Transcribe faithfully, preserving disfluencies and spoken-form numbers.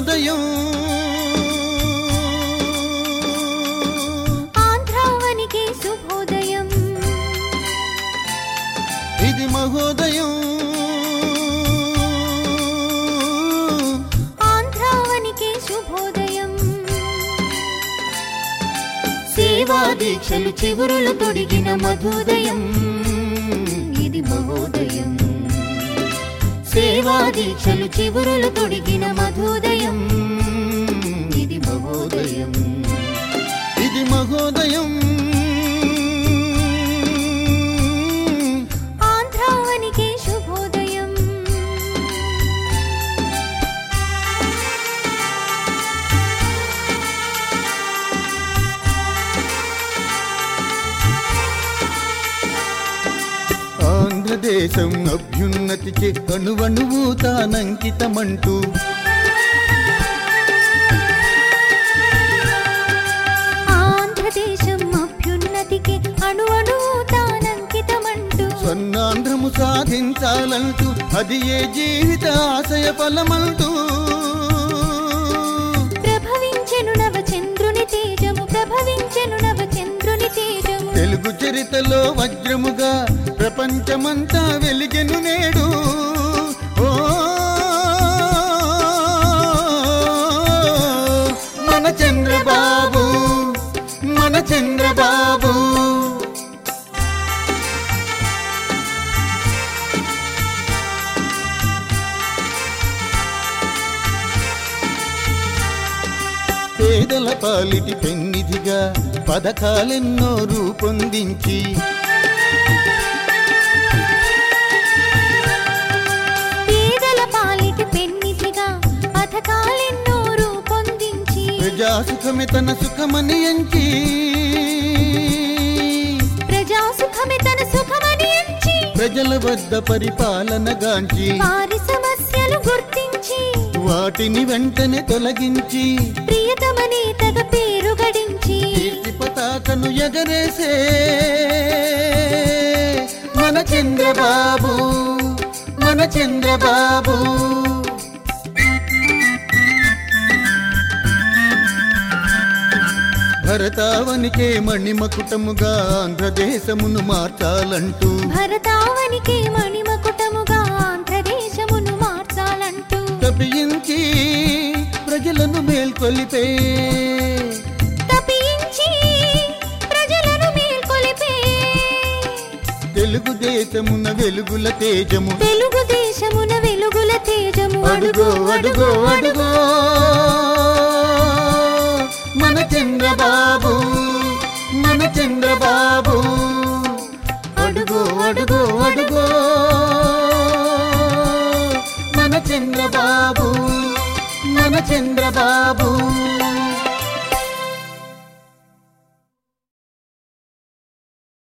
మహోదయం ఆంధ్రావనికి శుభోదయం ఇది మహోదయం ఆంధ్రావనికి శుభోదయం సేవా దీక్షలు చిగురులు తొడిగిన మధుదయం ఇది మహోదయం సేవా దీక్షలు చిగురులు తొడిగిన మధుదయం ఇది మహోదయం ఇది మహోదయం ఆంధ్రావనికి శుభోదయం ఆంధ్రదేశం అభ్యున్నతికి అణువణువు తానంకితమంటూ ఆంధ్రదేశం అభ్యున్నతికి అణువణువు తానంకితమంటూ స్వర్ణాంధ్రము సాధించాలంటూ అది ఏ జీవిత ఆశయ ఫలమంటూ ప్రభవించెను నవచంద్రుని తేజము ప్రభవించెను నవచంద్రుని తేజము తెలుగు చరితలో వజ్రముగా ప్రపంచమంతా వెలిగెను నేడు ఓ మన చంద్రబాబు మన చంద్రబాబు పేదల పాలిటి పెన్నిధిగా పథకాలెన్నో రూపొందించి పేదల పాలిటి పెన్నిధిగా పథకాలెన్నో రూపొందించి ప్రజాసుఖమే తన సుఖమని ఎంచి ప్రజాసుఖమే తన సుఖమని ఎంచి ప్రజల వద్ద పరిపాలన గాంచి వారి సమస్యలు గుర్తించి వాటిని వెంటనే తొలగించి ప్రియతమ నేతగా పేరు గడించి కీర్తి పతాకను ఎగరేసే మన చంద్రబాబు మన చంద్రబాబు భరతావనికే మణిమకుటముగా ఆంధ్రదేశమును మార్చాలంటూ భరతావనికే మణిమకుటముగా ఆంధ్రదేశమును మార్చాలంటూ తప్పించి ప్రజలను మేల్కొలిపే తప్పించి ప్రజలను మేల్కొలిపే తెలుగుదేశమున వెలుగుల తేజము తెలుగుదేశమున వెలుగుల తేజము అడుగో అడుగో అడుగో మన చంద్రబాబు మన చంద్రబాబు అడుగో అడుగో అడుగో మన చంద్రబాబు మన చంద్రబాబు